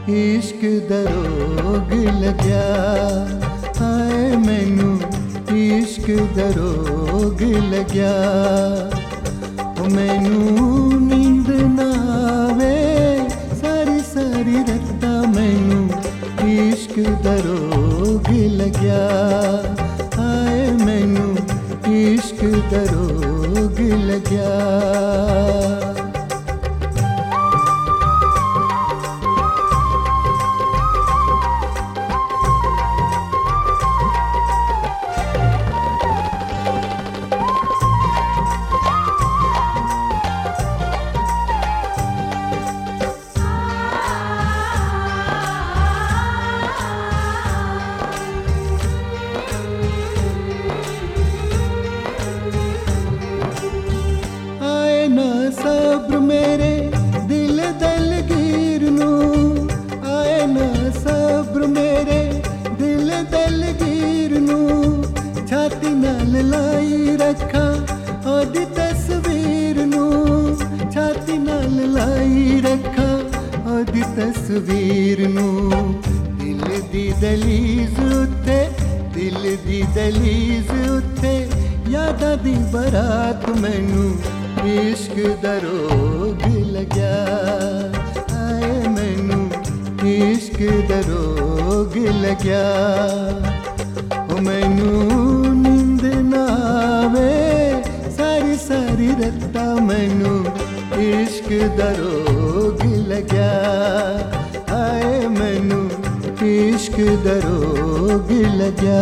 इश्क दा रोग लग्या। हाय मैनू इश्क दा रोग लग्या। मैनू नींद ना आवे सारी सारी रत्ता, मैनू इश्क दा रोग लग्या। हाय मैनू इश्क दा रोग लग्या। सब्र मेरे दिल दलगीर नू, आए ना सब्र मेरे दिल दलगीर नू। छाती नाल लाई रखा ओदी तस्वीर नू, छाती नाल लाई रखा ओदी तस्वीर नू। दिल दी दलीज उत्ते, दिल दी दलीज उत्ते यादां दी बरात, मैनू इश्क दा रोग लग्या। आए मैनू इश्क दा रोग लग्या। मैनू नींद ना आवे सारी सारी रत्ता, मैनू इश्क दा रोग लग्या। आए मैनू इश्क दा रोग लग्या।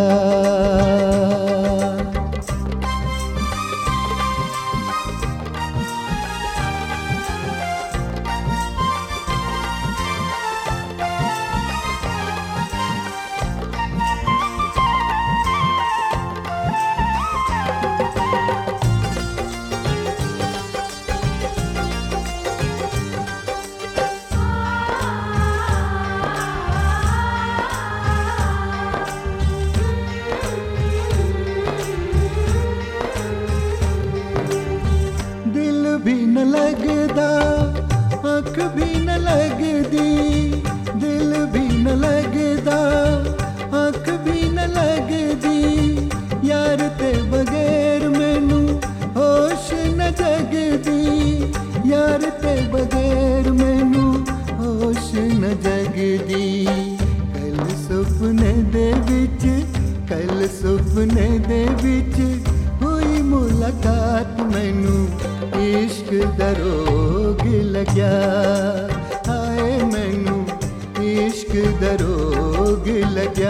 भी न लगदा आँख भी न लगदी, दिल भी न लगदा आँख भी न लगदी। यार ते बगैर मैनू होश न जगदी, यार ते बगैर मैनू होश न जगदी। कल सुपने दे विच, कल सुपने दे विच हुई मुलाकात, मैनू इश्क दा रोग लग्या। हाय मैनू इश्क दा रोग लग्या।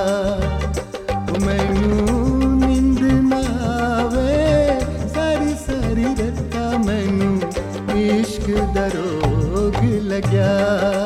मैनू नींद ना आवे सारी सारी रत्ता, मैनू इश्क दा रोग लग्या।